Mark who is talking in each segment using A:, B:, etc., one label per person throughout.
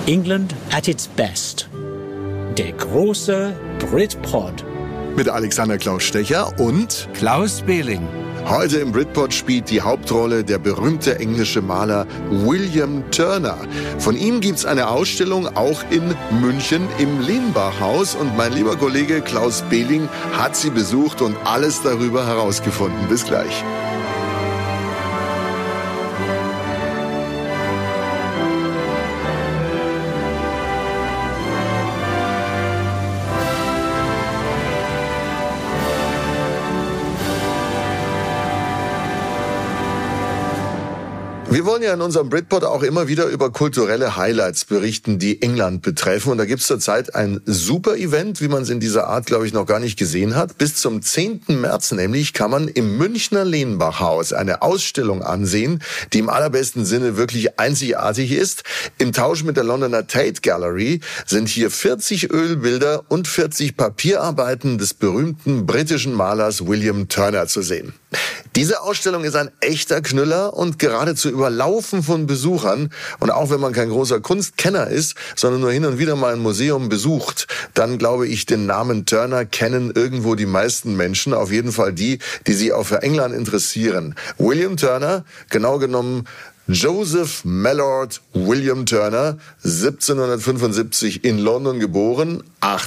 A: England at its best. Der große Britpod.
B: Mit Alexander Klaus Stecher und
C: Klaus Behling.
B: Heute im Britpod spielt die Hauptrolle der berühmte englische Maler William Turner. Von ihm gibt's eine Ausstellung auch in München im Lenbachhaus. Und mein lieber Kollege Klaus Behling hat sie besucht und alles darüber herausgefunden. Bis gleich. Wir wollen ja in unserem Britpod auch immer wieder über kulturelle Highlights berichten, die England betreffen. Und da gibt's zurzeit ein super Event, wie man es in dieser Art, glaube ich, noch gar nicht gesehen hat. Bis zum 10. März nämlich kann man im Münchner Lenbachhaus eine Ausstellung ansehen, die im allerbesten Sinne wirklich einzigartig ist. Im Tausch mit der Londoner Tate Gallery sind hier 40 Ölbilder und 40 Papierarbeiten des berühmten britischen Malers William Turner zu sehen. Diese Ausstellung ist ein echter Knüller und geradezu überlaufen von Besuchern. Und auch wenn man kein großer Kunstkenner ist, sondern nur hin und wieder mal ein Museum besucht, dann glaube ich, den Namen Turner kennen irgendwo die meisten Menschen. Auf jeden Fall die, die sich auch für England interessieren. William Turner, genau genommen Joseph Mallord William Turner, 1775 in London geboren,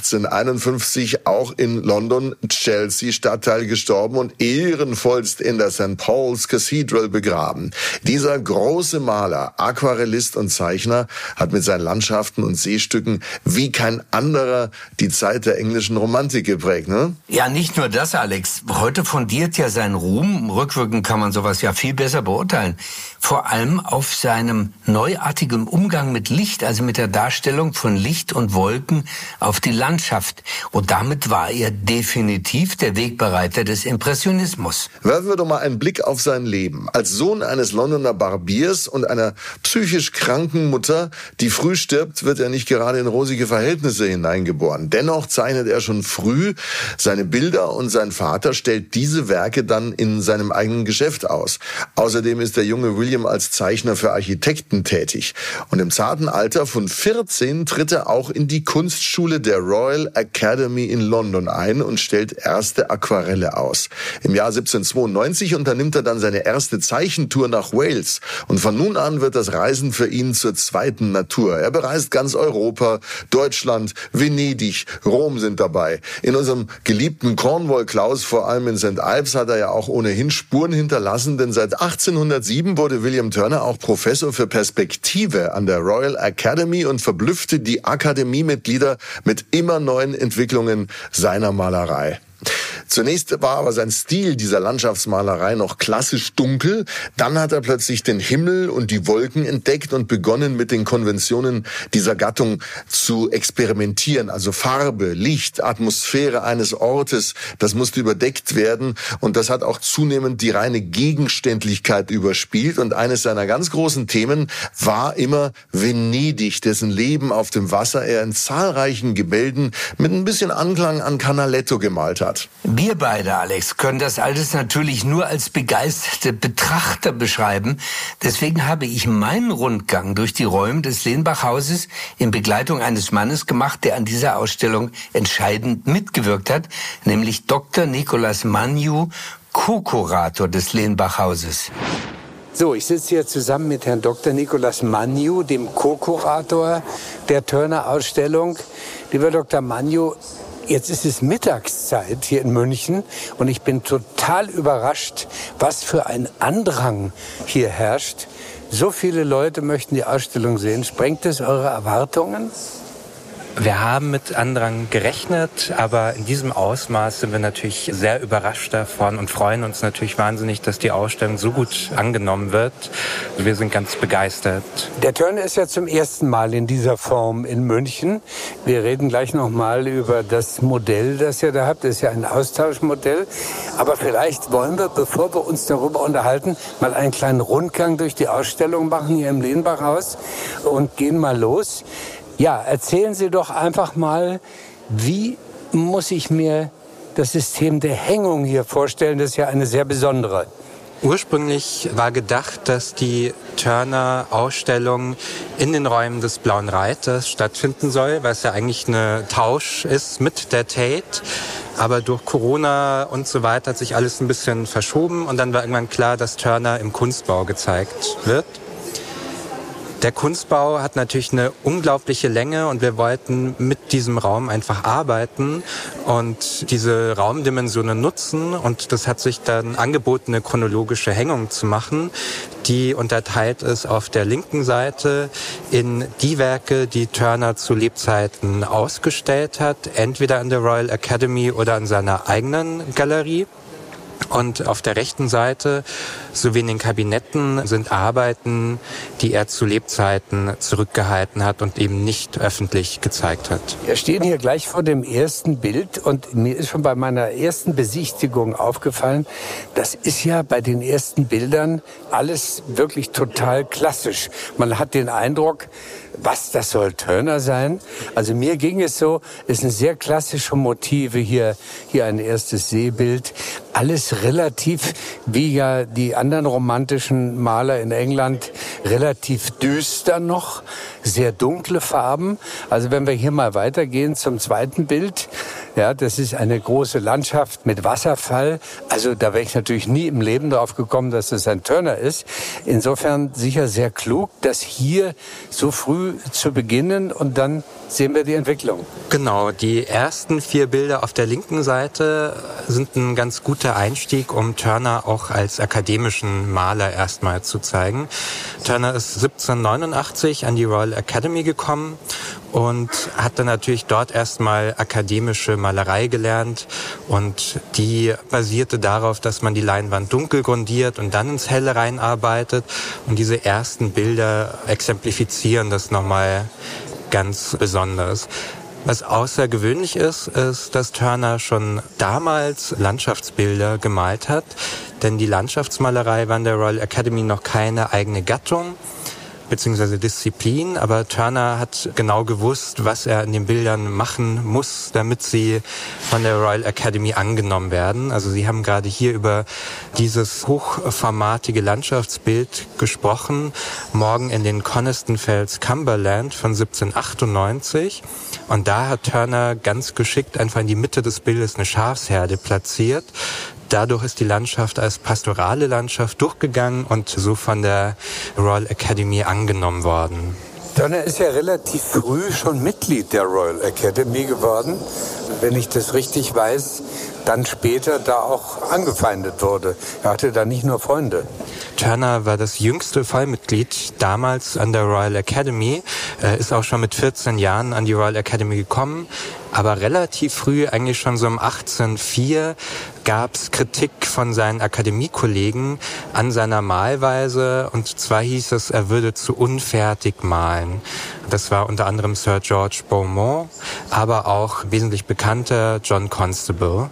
B: 1851 auch in London, Chelsea Stadtteil gestorben und ehrenvollst in der St. Paul's Cathedral begraben. Dieser große Maler, Aquarellist und Zeichner hat mit seinen Landschaften und Seestücken wie kein anderer die Zeit der englischen Romantik geprägt, ne?
C: Ja, nicht nur das, Alex. Heute fundiert ja sein Ruhm. Rückwirkend kann man sowas ja viel besser beurteilen. Vor allem auf seinem neuartigen Umgang mit Licht, also mit der Darstellung von Licht und Wolken auf die Landschaft. Und damit war er definitiv der Wegbereiter des Impressionismus.
B: Werfen wir doch mal einen Blick auf sein Leben. Als Sohn eines Londoner Barbiers und einer psychisch kranken Mutter, die früh stirbt, wird er nicht gerade in rosige Verhältnisse hineingeboren. Dennoch zeichnet er schon früh seine Bilder und sein Vater stellt diese Werke dann in seinem eigenen Geschäft aus. Außerdem ist der junge William als Zeichner für Architekten tätig. Und im zarten Alter von 14 tritt er auch in die Kunstschule der Royal Academy in London ein und stellt erste Aquarelle aus. Im Jahr 1792 unternimmt er dann seine erste Zeichentour nach Wales. Und von nun an wird das Reisen für ihn zur zweiten Natur. Er bereist ganz Europa, Deutschland, Venedig, Rom sind dabei. In unserem geliebten Cornwall, Klaus, vor allem in St. Ives, hat er ja auch ohnehin Spuren hinterlassen, denn seit 1807 wurde William Turner auch Professor für Perspektive an der Royal Academy und verblüffte die Akademiemitglieder mit immer neuen Entwicklungen seiner Malerei. Zunächst war aber sein Stil dieser Landschaftsmalerei noch klassisch dunkel. Dann hat er plötzlich den Himmel und die Wolken entdeckt und begonnen, mit den Konventionen dieser Gattung zu experimentieren. Also Farbe, Licht, Atmosphäre eines Ortes, das musste überdeckt werden. Und das hat auch zunehmend die reine Gegenständlichkeit überspielt. Und eines seiner ganz großen Themen war immer Venedig, dessen Leben auf dem Wasser er in zahlreichen Gemälden mit ein bisschen Anklang an Canaletto gemalt hat.
C: Wir beide, Alex, können das alles natürlich nur als begeisterte Betrachter beschreiben. Deswegen habe ich meinen Rundgang durch die Räume des Lenbachhauses in Begleitung eines Mannes gemacht, der an dieser Ausstellung entscheidend mitgewirkt hat, nämlich Dr. Nicolas Magnoux, Co-Kurator des Lenbachhauses.
D: So, ich sitze hier zusammen mit Herrn Dr. Nicolas Magnoux, dem Co-Kurator der Turner-Ausstellung. Lieber Dr. Magnoux, jetzt ist es Mittagszeit hier in München und ich bin total überrascht, was für ein Andrang hier herrscht. So viele Leute möchten die Ausstellung sehen. Sprengt es eure Erwartungen?
E: Wir haben mit Andrang gerechnet, aber in diesem Ausmaß sind wir natürlich sehr überrascht davon und freuen uns natürlich wahnsinnig, dass die Ausstellung so gut angenommen wird. Wir sind ganz begeistert.
D: Der Turner ist ja zum ersten Mal in dieser Form in München. Wir reden gleich noch mal über das Modell, das ihr da habt. Das ist ja ein Austauschmodell. Aber vielleicht wollen wir, bevor wir uns darüber unterhalten, mal einen kleinen Rundgang durch die Ausstellung machen hier im Lenbachhaus und gehen mal los. Ja, erzählen Sie doch einfach mal, wie muss ich mir das System der Hängung hier vorstellen? Das ist ja eine sehr besondere
E: Ursprünglich war gedacht, dass die Turner-Ausstellung in den Räumen des Blauen Reiters stattfinden soll, was ja eigentlich ein Tausch ist mit der Tate. Aber durch Corona und so weiter hat sich alles ein bisschen verschoben und dann war irgendwann klar, dass Turner im Kunstbau gezeigt wird. Der Kunstbau hat natürlich eine unglaubliche Länge und wir wollten mit diesem Raum einfach arbeiten und diese Raumdimensionen nutzen und das hat sich dann angeboten, eine chronologische Hängung zu machen, die unterteilt ist auf der linken Seite in die Werke, die Turner zu Lebzeiten ausgestellt hat, entweder an der Royal Academy oder an seiner eigenen Galerie. Und auf der rechten Seite, sowie in den Kabinetten, sind Arbeiten, die er zu Lebzeiten zurückgehalten hat und eben nicht öffentlich gezeigt hat.
D: Wir stehen hier gleich vor dem ersten Bild und mir ist schon bei meiner ersten Besichtigung aufgefallen, das ist ja bei den ersten Bildern alles wirklich total klassisch. Man hat den Eindruck, was, das soll Turner sein? Also mir ging es so, es sind sehr klassische Motive hier ein erstes Seebild. Alles relativ, wie ja die anderen romantischen Maler in England, relativ düster noch, sehr dunkle Farben. Also wenn wir hier mal weitergehen zum zweiten Bild, ja, das ist eine große Landschaft mit Wasserfall. Also da wäre ich natürlich nie im Leben drauf gekommen, dass das ein Turner ist. Insofern sicher sehr klug, das hier so früh zu beginnen und dann sehen wir die Entwicklung.
E: Genau, die ersten 4 Bilder auf der linken Seite sind ein ganz guter Einstieg, um Turner auch als akademischen Maler erstmal zu zeigen. Turner ist 1789 an die Royal Academy gekommen und hat dann natürlich dort erstmal akademische Malerei gelernt und die basierte darauf, dass man die Leinwand dunkel grundiert und dann ins Helle reinarbeitet und diese ersten Bilder exemplifizieren das nochmal ganz besonders. Was außergewöhnlich ist, dass Turner schon damals Landschaftsbilder gemalt hat, denn die Landschaftsmalerei war in der Royal Academy noch keine eigene Gattung beziehungsweise Disziplin, aber Turner hat genau gewusst, was er in den Bildern machen muss, damit sie von der Royal Academy angenommen werden. Also Sie haben gerade hier über dieses hochformatige Landschaftsbild gesprochen, Morgen in den Coniston Fells, Cumberland von 1798. Und da hat Turner ganz geschickt einfach in die Mitte des Bildes eine Schafsherde platziert. Dadurch ist die Landschaft als pastorale Landschaft durchgegangen und so von der Royal Academy angenommen worden.
D: Turner ist ja relativ früh schon Mitglied der Royal Academy geworden. Wenn ich das richtig weiß, dann später da auch angefeindet wurde. Er hatte da nicht nur Freunde.
E: Turner war das jüngste Vollmitglied damals an der Royal Academy, ist auch schon mit 14 Jahren an die Royal Academy gekommen, aber relativ früh, eigentlich schon so um 1804, gab es Kritik von seinen Akademiekollegen an seiner Malweise und zwar hieß es, er würde zu unfertig malen. Das war unter anderem Sir George Beaumont, aber auch wesentlich bekannter John Constable,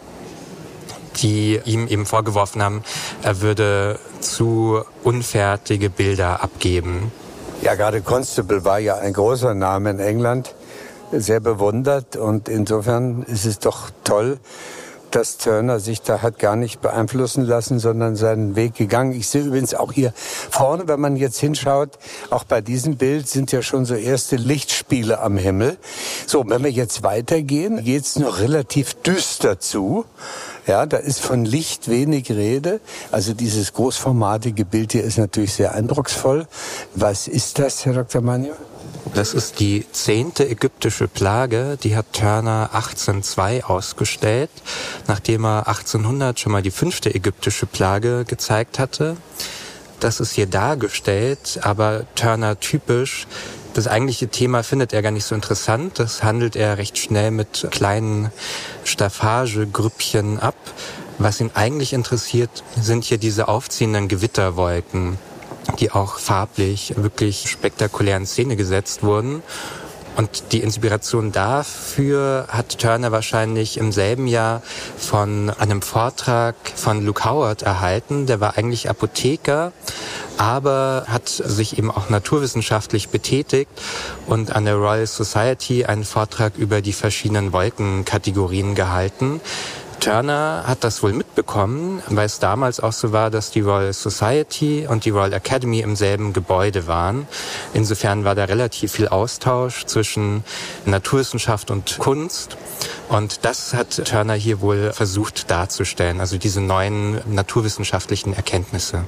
E: die ihm eben vorgeworfen haben, er würde zu unfertige Bilder abgeben.
D: Ja, gerade Constable war ja ein großer Name in England, sehr bewundert und insofern ist es doch toll, dass Turner sich da hat gar nicht beeinflussen lassen, sondern seinen Weg gegangen. Ich sehe übrigens auch hier vorne, wenn man jetzt hinschaut, auch bei diesem Bild sind ja schon so erste Lichtspiele am Himmel. So, wenn wir jetzt weitergehen, geht's noch relativ düster zu. Ja, da ist von Licht wenig Rede. Also dieses großformatige Bild hier ist natürlich sehr eindrucksvoll. Was ist das, Herr Dr. Magno?
E: Das ist die 10. ägyptische Plage, die hat Turner 1802 ausgestellt, nachdem er 1800 schon mal die 5. ägyptische Plage gezeigt hatte. Das ist hier dargestellt, aber Turner typisch. Das eigentliche Thema findet er gar nicht so interessant. Das handelt er recht schnell mit kleinen Staffagegrüppchen ab. Was ihn eigentlich interessiert, sind hier diese aufziehenden Gewitterwolken, die auch farblich wirklich spektakulär in Szene gesetzt wurden. Und die Inspiration dafür hat Turner wahrscheinlich im selben Jahr von einem Vortrag von Luke Howard erhalten. Der war eigentlich Apotheker, aber hat sich eben auch naturwissenschaftlich betätigt und an der Royal Society einen Vortrag über die verschiedenen Wolkenkategorien gehalten. Turner hat das wohl mitbekommen, weil es damals auch so war, dass die Royal Society und die Royal Academy im selben Gebäude waren. Insofern war da relativ viel Austausch zwischen Naturwissenschaft und Kunst. Und das hat Turner hier wohl versucht darzustellen, also diese neuen naturwissenschaftlichen Erkenntnisse.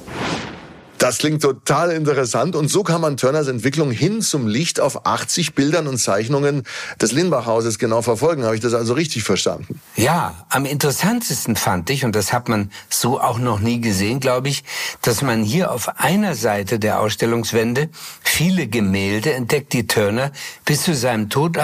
B: Das klingt total interessant und so kann man Turners Entwicklung hin zum Licht auf 80 Bildern und Zeichnungen des Lenbach-Hauses genau verfolgen. Habe ich das also richtig verstanden?
C: Ja, am interessantesten fand ich, und das hat man so auch noch nie gesehen, glaube ich, dass man hier auf einer Seite der Ausstellungswände viele Gemälde entdeckt, die Turner bis zu seinem Tod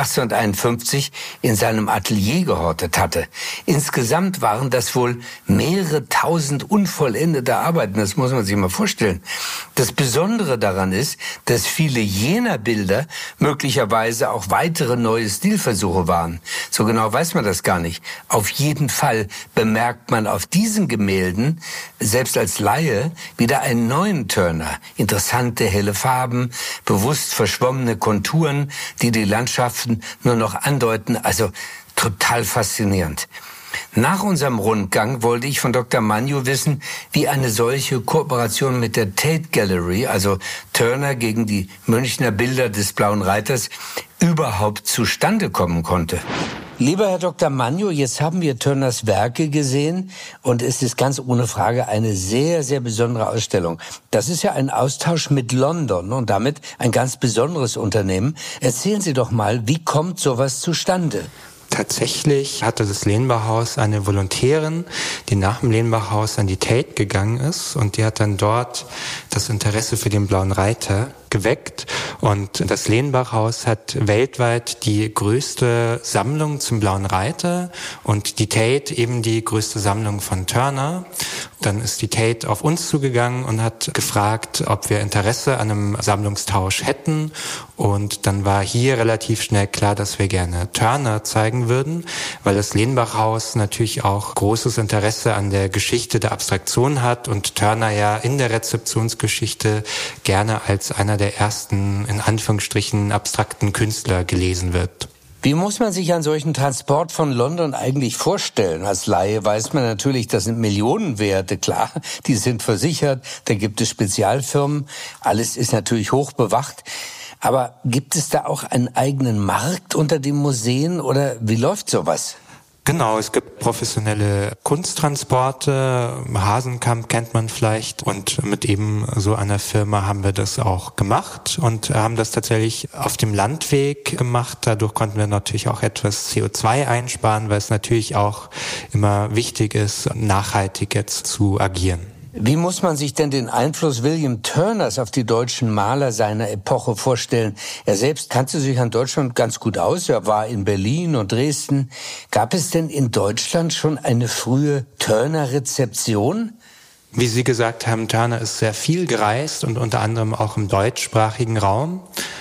C: 1851 in seinem Atelier gehortet hatte. Insgesamt waren das wohl mehrere tausend unvollendete Arbeiten, das muss man sich mal vorstellen. Das Besondere daran ist, dass viele jener Bilder möglicherweise auch weitere neue Stilversuche waren. So genau weiß man das gar nicht. Auf jeden Fall bemerkt man auf diesen Gemälden, selbst als Laie, wieder einen neuen Turner. Interessante, helle Farben, bewusst verschwommene Konturen, die die Landschaften nur noch andeuten. Also total faszinierend. Nach unserem Rundgang wollte ich von Dr. Magno wissen, wie eine solche Kooperation mit der Tate Gallery, also Turner gegen die Münchner Bilder des Blauen Reiters, überhaupt zustande kommen konnte. Lieber Herr Dr. Magno, jetzt haben wir Turners Werke gesehen und es ist ganz ohne Frage eine sehr, sehr besondere Ausstellung. Das ist ja ein Austausch mit London und damit ein ganz besonderes Unternehmen. Erzählen Sie doch mal, wie kommt sowas zustande?
E: Tatsächlich hatte das Lenbach-Haus eine Volontärin, die nach dem Lenbach-Haus an die Tate gegangen ist und die hat dann dort das Interesse für den Blauen Reiter geweckt und das Lenbach-Haus hat weltweit die größte Sammlung zum Blauen Reiter und die Tate eben die größte Sammlung von Turner. Dann ist die Tate auf uns zugegangen und hat gefragt, ob wir Interesse an einem Sammlungstausch hätten und dann war hier relativ schnell klar, dass wir gerne Turner zeigen würden, weil das Lenbach-Haus natürlich auch großes Interesse an der Geschichte der Abstraktion hat und Turner ja in der Rezeptionsgeschichte gerne als einer der ersten, in Anführungsstrichen, abstrakten Künstler gelesen wird.
C: Wie muss man sich einen solchen Transport von London eigentlich vorstellen? Als Laie weiß man natürlich, das sind Millionenwerte, klar, die sind versichert, da gibt es Spezialfirmen, alles ist natürlich hoch bewacht. Aber gibt es da auch einen eigenen Markt unter den Museen oder wie läuft sowas?
E: Genau, es gibt professionelle Kunsttransporte, Hasenkamp kennt man vielleicht und mit eben so einer Firma haben wir das auch gemacht und haben das tatsächlich auf dem Landweg gemacht. Dadurch konnten wir natürlich auch etwas CO2 einsparen, weil es natürlich auch immer wichtig ist, nachhaltig jetzt zu agieren.
C: Wie muss man sich denn den Einfluss William Turners auf die deutschen Maler seiner Epoche vorstellen? Er selbst kannte sich an Deutschland ganz gut aus. Er war in Berlin und Dresden. Gab es denn in Deutschland schon eine frühe Turner-Rezeption?
E: Wie Sie gesagt haben, Turner ist sehr viel gereist und unter anderem auch im deutschsprachigen Raum.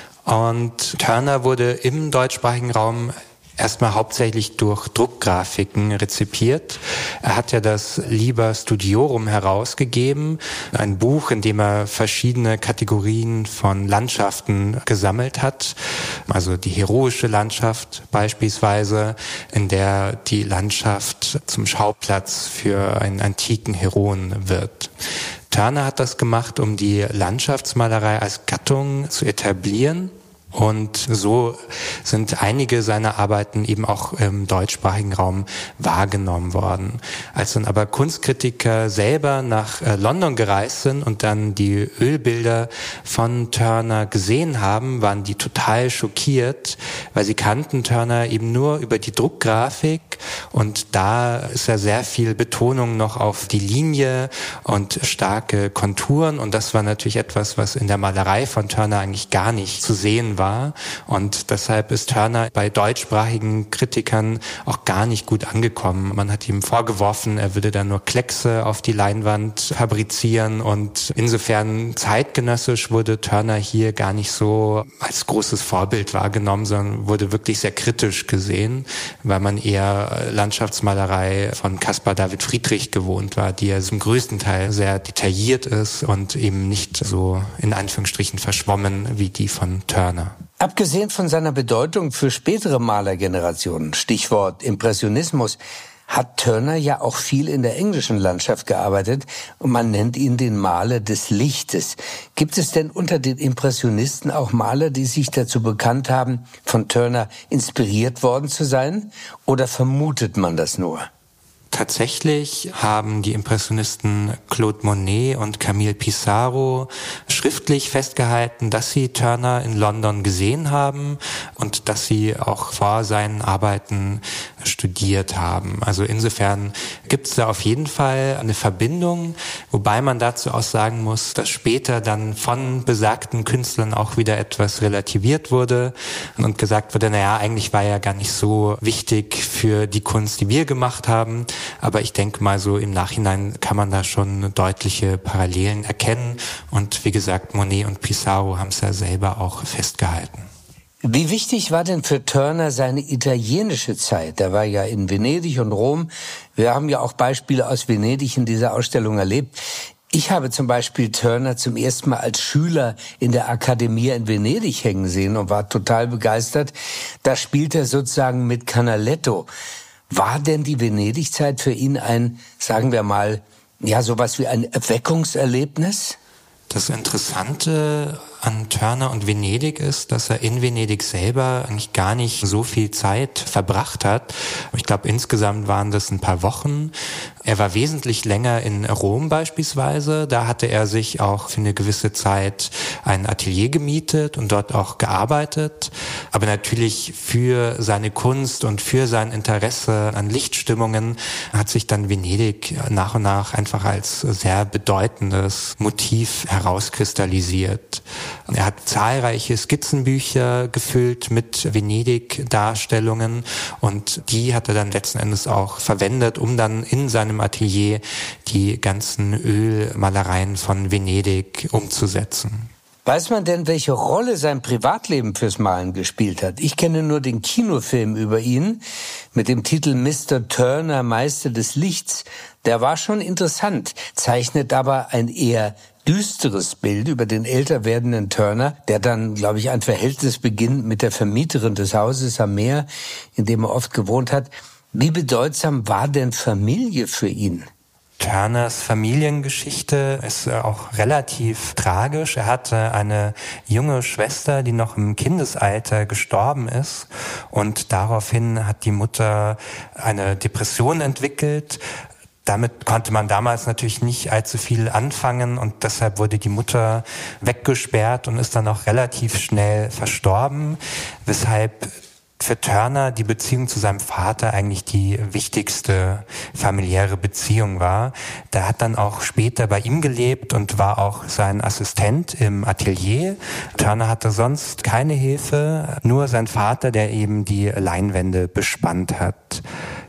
E: Und Turner wurde im deutschsprachigen Raum erstmal hauptsächlich durch Druckgrafiken rezipiert. Er hat ja das Liber Studiorum herausgegeben, ein Buch, in dem er verschiedene Kategorien von Landschaften gesammelt hat. Also die heroische Landschaft beispielsweise, in der die Landschaft zum Schauplatz für einen antiken Heroen wird. Turner hat das gemacht, um die Landschaftsmalerei als Gattung zu etablieren. Und so sind einige seiner Arbeiten eben auch im deutschsprachigen Raum wahrgenommen worden. Als dann aber Kunstkritiker selber nach London gereist sind und dann die Ölbilder von Turner gesehen haben, waren die total schockiert, weil sie kannten Turner eben nur über die Druckgrafik und da ist ja sehr viel Betonung noch auf die Linie und starke Konturen und das war natürlich etwas, was in der Malerei von Turner eigentlich gar nicht zu sehen war und deshalb ist Turner bei deutschsprachigen Kritikern auch gar nicht gut angekommen. Man hat ihm vorgeworfen, er würde da nur Kleckse auf die Leinwand fabrizieren und insofern zeitgenössisch wurde Turner hier gar nicht so als großes Vorbild wahrgenommen, sondern wurde wirklich sehr kritisch gesehen, weil man eher Landschaftsmalerei von Caspar David Friedrich gewohnt war, die ja zum größten Teil sehr detailliert ist und eben nicht so in Anführungsstrichen verschwommen wie die von Turner.
C: Abgesehen von seiner Bedeutung für spätere Malergenerationen, Stichwort Impressionismus, hat Turner ja auch viel in der englischen Landschaft gearbeitet und man nennt ihn den Maler des Lichtes. Gibt es denn unter den Impressionisten auch Maler, die sich dazu bekannt haben, von Turner inspiriert worden zu sein? Oder vermutet man das nur?
E: Tatsächlich haben die Impressionisten Claude Monet und Camille Pissarro schriftlich festgehalten, dass sie Turner in London gesehen haben und dass sie auch vor seinen Arbeiten studiert haben. Also insofern gibt es da auf jeden Fall eine Verbindung, wobei man dazu auch sagen muss, dass später dann von besagten Künstlern auch wieder etwas relativiert wurde und gesagt wurde, naja, eigentlich war er gar nicht so wichtig für die Kunst, die wir gemacht haben. Aber ich denke mal, so im Nachhinein kann man da schon deutliche Parallelen erkennen. Und wie gesagt, Monet und Pissarro haben es ja selber auch festgehalten.
C: Wie wichtig war denn für Turner seine italienische Zeit? Er war ja in Venedig und Rom. Wir haben ja auch Beispiele aus Venedig in dieser Ausstellung erlebt. Ich habe zum Beispiel Turner zum ersten Mal als Schüler in der Accademia in Venedig hängen sehen und war total begeistert. Da spielt er sozusagen mit Canaletto. War denn die Venedig-Zeit für ihn ein, sagen wir mal, ja, sowas wie ein Erweckungserlebnis?
E: Das Interessante an Turner und Venedig ist, dass er in Venedig selber eigentlich gar nicht so viel Zeit verbracht hat. Ich glaube, insgesamt waren das ein paar Wochen. Er war wesentlich länger in Rom beispielsweise. Da hatte er sich auch für eine gewisse Zeit ein Atelier gemietet und dort auch gearbeitet. Aber natürlich für seine Kunst und für sein Interesse an Lichtstimmungen hat sich dann Venedig nach und nach einfach als sehr bedeutendes Motiv herauskristallisiert. Er hat zahlreiche Skizzenbücher gefüllt mit Venedig-Darstellungen und die hat er dann letzten Endes auch verwendet, um dann in seinem Atelier die ganzen Ölmalereien von Venedig umzusetzen.
C: Weiß man denn, welche Rolle sein Privatleben fürs Malen gespielt hat? Ich kenne nur den Kinofilm über ihn mit dem Titel Mr. Turner, Meister des Lichts. Der war schon interessant, zeichnet aber ein eher düsteres Bild über den älter werdenden Turner, der dann, glaube ich, ein Verhältnis beginnt mit der Vermieterin des Hauses am Meer, in dem er oft gewohnt hat. Wie bedeutsam war denn Familie für ihn?
E: Turners Familiengeschichte ist auch relativ tragisch. Er hatte eine junge Schwester, die noch im Kindesalter gestorben ist. Und daraufhin hat die Mutter eine Depression entwickelt. Damit konnte man damals natürlich nicht allzu viel anfangen und deshalb wurde die Mutter weggesperrt und ist dann auch relativ schnell verstorben, weshalb für Turner die Beziehung zu seinem Vater eigentlich die wichtigste familiäre Beziehung war. Der hat dann auch später bei ihm gelebt und war auch sein Assistent im Atelier. Turner hatte sonst keine Hilfe, nur sein Vater, der eben die Leinwände bespannt hat.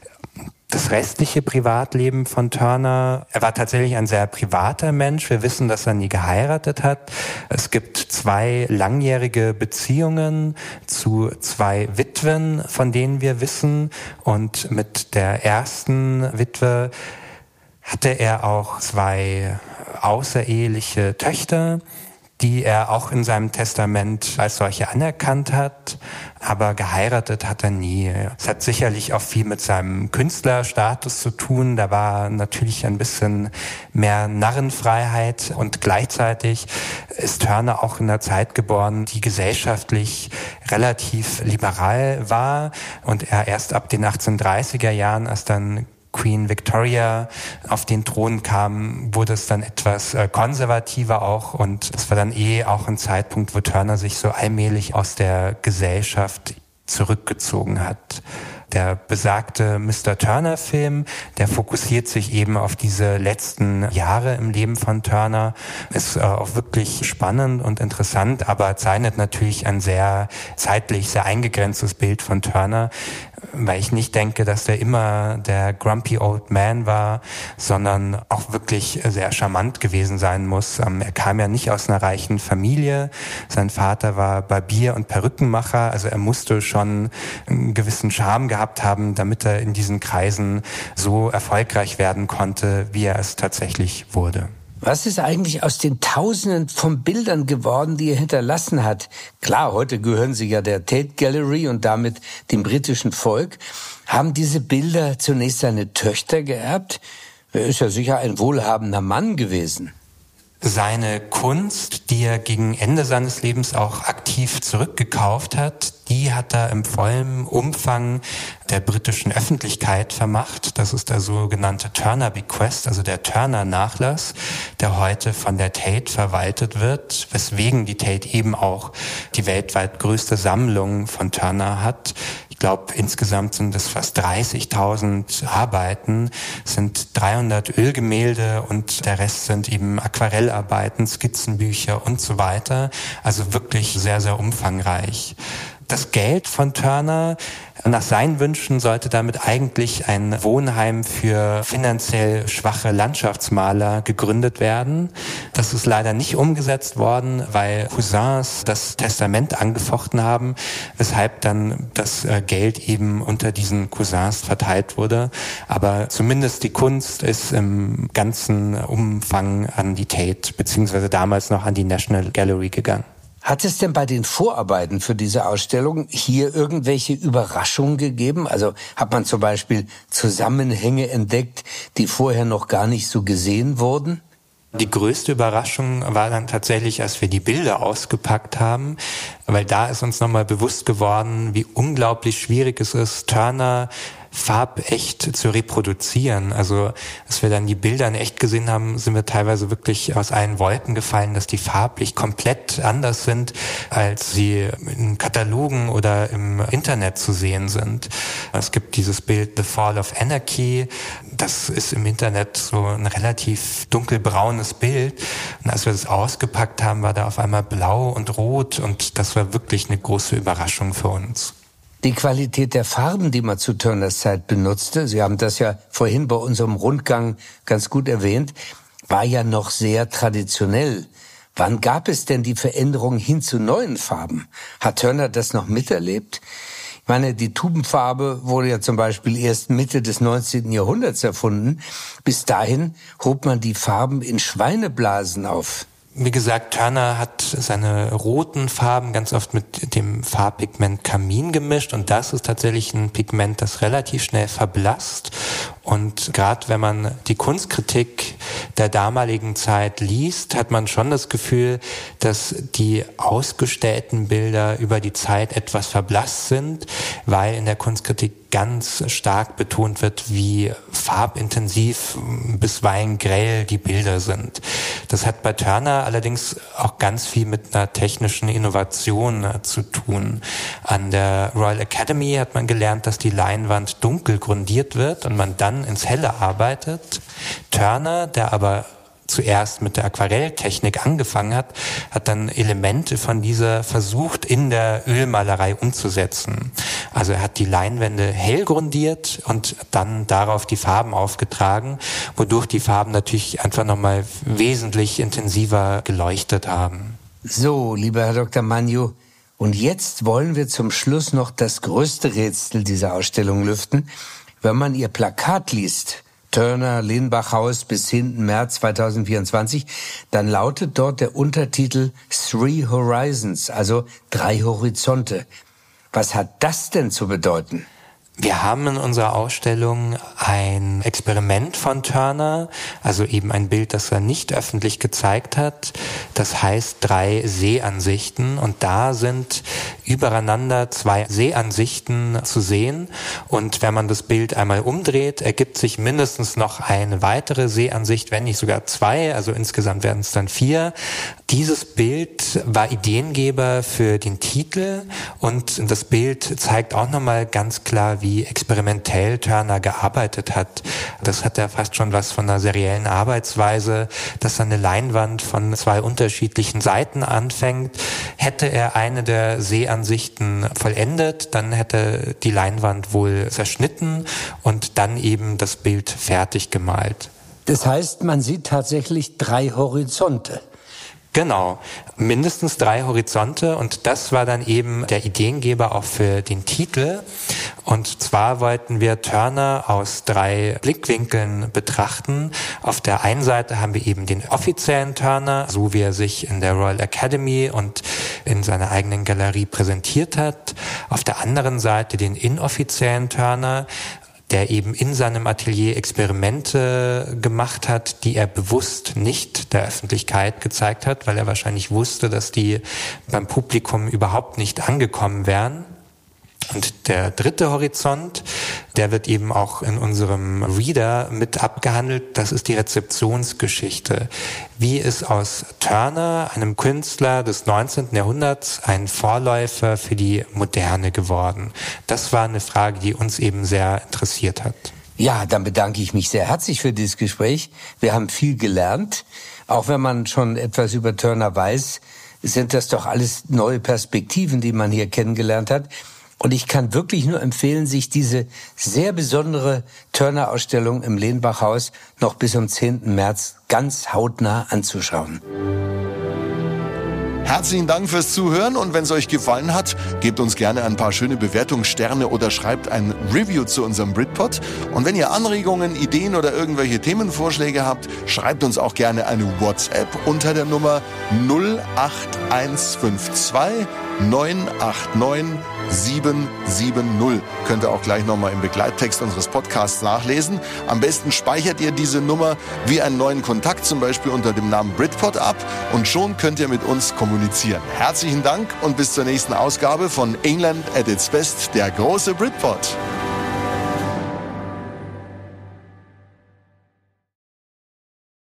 E: Das restliche Privatleben von Turner, er war tatsächlich ein sehr privater Mensch. Wir wissen, dass er nie geheiratet hat. Es gibt 2 langjährige Beziehungen zu 2 Witwen, von denen wir wissen. Und mit der ersten Witwe hatte er auch 2 außereheliche Töchter, die er auch in seinem Testament als solche anerkannt hat, aber geheiratet hat er nie. Es hat sicherlich auch viel mit seinem Künstlerstatus zu tun. Da war natürlich ein bisschen mehr Narrenfreiheit und gleichzeitig ist Turner auch in einer Zeit geboren, die gesellschaftlich relativ liberal war und er erst ab den 1830er Jahren, als dann Queen Victoria auf den Thron kam, wurde es dann etwas konservativer auch und das war dann auch ein Zeitpunkt, wo Turner sich so allmählich aus der Gesellschaft zurückgezogen hat. Der besagte Mr. Turner-Film, der fokussiert sich eben auf diese letzten Jahre im Leben von Turner, ist auch wirklich spannend und interessant, aber zeichnet natürlich ein sehr zeitlich sehr eingegrenztes Bild von Turner, weil ich nicht denke, dass der immer der grumpy old man war, sondern auch wirklich sehr charmant gewesen sein muss. Er kam ja nicht aus einer reichen Familie. Sein Vater war Barbier und Perückenmacher, also er musste schon einen gewissen Charme gehabt haben, damit er in diesen Kreisen so erfolgreich werden konnte, wie er es tatsächlich wurde.
D: Was ist eigentlich aus den Tausenden von Bildern geworden, die er hinterlassen hat? Klar, heute gehören sie ja der Tate Gallery und damit dem britischen Volk. Haben diese Bilder zunächst seine Töchter geerbt? Er ist ja sicher ein wohlhabender Mann gewesen.
E: Seine Kunst, die er gegen Ende seines Lebens auch aktiv zurückgekauft hat, die hat er im vollen Umfang der britischen Öffentlichkeit vermacht. Das ist der sogenannte Turner Bequest, also der Turner-Nachlass, der heute von der Tate verwaltet wird, weswegen die Tate eben auch die weltweit größte Sammlung von Turner hat. Ich glaube, insgesamt sind es fast 30.000 Arbeiten, sind 300 Ölgemälde und der Rest sind eben Aquarellarbeiten, Skizzenbücher und so weiter. Also wirklich sehr, sehr umfangreich. Das Geld von Turner, nach seinen Wünschen, sollte damit eigentlich ein Wohnheim für finanziell schwache Landschaftsmaler gegründet werden. Das ist leider nicht umgesetzt worden, weil Cousins das Testament angefochten haben, weshalb dann das Geld eben unter diesen Cousins verteilt wurde. Aber zumindest die Kunst ist im ganzen Umfang an die Tate, beziehungsweise damals noch an die National Gallery gegangen.
D: Hat es denn bei den Vorarbeiten für diese Ausstellung hier irgendwelche Überraschungen gegeben? Also hat man zum Beispiel Zusammenhänge entdeckt, die vorher noch gar nicht so gesehen wurden?
E: Die größte Überraschung war dann tatsächlich, als wir die Bilder ausgepackt haben, weil da ist uns nochmal bewusst geworden, wie unglaublich schwierig es ist, Turner farbecht zu reproduzieren. Also, als wir dann die Bilder in echt gesehen haben, sind wir teilweise wirklich aus allen Wolken gefallen, dass die farblich komplett anders sind, als sie in Katalogen oder im Internet zu sehen sind. Es gibt dieses Bild The Fall of Anarchy. Das ist im Internet so ein relativ dunkelbraunes Bild. Und als wir das ausgepackt haben, war da auf einmal blau und rot und das war wirklich eine große Überraschung für uns.
D: Die Qualität der Farben, die man zu Turners Zeit benutzte, Sie haben das ja vorhin bei unserem Rundgang ganz gut erwähnt, war ja noch sehr traditionell. Wann gab es denn die Veränderung hin zu neuen Farben? Hat Turner das noch miterlebt? Ich meine, die Tubenfarbe wurde ja zum Beispiel erst Mitte des 19. Jahrhunderts erfunden. Bis dahin hob man die Farben in Schweineblasen auf.
E: Wie gesagt, Turner hat seine roten Farben ganz oft mit dem Farbpigment Karmin gemischt und das ist tatsächlich ein Pigment, das relativ schnell verblasst. Und gerade wenn man die Kunstkritik der damaligen Zeit liest, hat man schon das Gefühl, dass die ausgestellten Bilder über die Zeit etwas verblasst sind, weil in der Kunstkritik ganz stark betont wird, wie farbintensiv, bisweilen grell die Bilder sind. Das hat bei Turner allerdings auch ganz viel mit einer technischen Innovation zu tun. An der Royal Academy hat man gelernt, dass die Leinwand dunkel grundiert wird und man dann ins Helle arbeitet. Turner, der aber zuerst mit der Aquarelltechnik angefangen hat, hat dann Elemente von dieser versucht in der Ölmalerei umzusetzen. Also er hat die Leinwände hell grundiert und dann darauf die Farben aufgetragen, wodurch die Farben natürlich einfach nochmal wesentlich intensiver geleuchtet haben.
D: So, lieber Herr Dr. Magno, und jetzt wollen wir zum Schluss noch das größte Rätsel dieser Ausstellung lüften. Wenn man Ihr Plakat liest, Turner, Lenbach-Haus bis hinten März 2024, dann lautet dort der Untertitel Three Horizons, also 3 Horizonte. Was hat das denn zu bedeuten?
E: Wir haben in unserer Ausstellung ein Experiment von Turner, also eben ein Bild, das er nicht öffentlich gezeigt hat. Das heißt 3 Seeansichten und da sind übereinander 2 Seeansichten zu sehen. Und wenn man das Bild einmal umdreht, ergibt sich mindestens noch eine weitere Seeansicht, wenn nicht sogar 2, also insgesamt werden es dann 4. Dieses Bild war Ideengeber für den Titel und das Bild zeigt auch nochmal ganz klar, wie experimentell Turner gearbeitet hat. Das hat ja fast schon was von einer seriellen Arbeitsweise, dass eine Leinwand von 2 unterschiedlichen Seiten anfängt. Hätte er eine der Seeansichten vollendet, dann hätte die Leinwand wohl zerschnitten und dann eben das Bild fertig gemalt.
D: Das heißt, man sieht tatsächlich 3 Horizonte.
E: Genau, mindestens 3 Horizonte, und das war dann eben der Ideengeber auch für den Titel. Und zwar wollten wir Turner aus 3 Blickwinkeln betrachten. Auf der einen Seite haben wir eben den offiziellen Turner, so wie er sich in der Royal Academy und in seiner eigenen Galerie präsentiert hat. Auf der anderen Seite den inoffiziellen Turner, der eben in seinem Atelier Experimente gemacht hat, die er bewusst nicht der Öffentlichkeit gezeigt hat, weil er wahrscheinlich wusste, dass die beim Publikum überhaupt nicht angekommen wären. Und der dritte Horizont, der wird eben auch in unserem Reader mit abgehandelt, das ist die Rezeptionsgeschichte. Wie ist aus Turner, einem Künstler des 19. Jahrhunderts, ein Vorläufer für die Moderne geworden? Das war eine Frage, die uns eben sehr interessiert hat.
C: Ja, dann bedanke ich mich sehr herzlich für dieses Gespräch. Wir haben viel gelernt. Auch wenn man schon etwas über Turner weiß, sind das doch alles neue Perspektiven, die man hier kennengelernt hat. Und ich kann wirklich nur empfehlen, sich diese sehr besondere Turner-Ausstellung im Lehnbach-Haus noch bis zum 10. März ganz hautnah anzuschauen.
B: Herzlichen Dank fürs Zuhören, und wenn es euch gefallen hat, gebt uns gerne ein paar schöne Bewertungssterne oder schreibt ein Review zu unserem Britpod. Und wenn ihr Anregungen, Ideen oder irgendwelche Themenvorschläge habt, schreibt uns auch gerne eine WhatsApp unter der Nummer 08152 989 770. Könnt ihr auch gleich nochmal im Begleittext unseres Podcasts nachlesen. Am besten speichert ihr diese Nummer wie einen neuen Kontakt, zum Beispiel unter dem Namen Britpod ab, und schon könnt ihr mit uns kommunizieren. Herzlichen Dank und bis zur nächsten Ausgabe von England at its Best, der große Britpod.